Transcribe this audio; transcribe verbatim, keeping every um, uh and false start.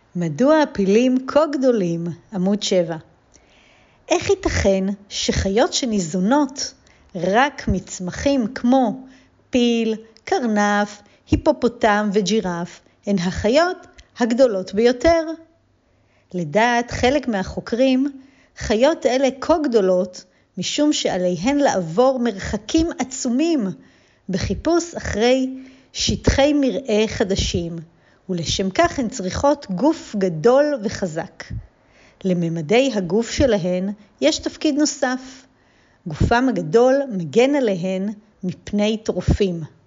מדוע הפילים כה גדולים? עמוד שבע. איך ייתכן שחיות שניזונות רק מצמחים כמו פיל, קרנף, היפופוטם וג'ירף הן החיות הגדולות ביותר? לדעת חלק מהחוקרים, חיות אלה כה גדולות משום שעליהן לעבור מרחקים עצומים בחיפוש אחרי שטחי מרעה חדשים, ולשם כך הן צריכות גוף גדול וחזק. לממדי הגוף שלהן יש תפקיד נוסף. גופם הגדול מגן עליהן מפני טורפים.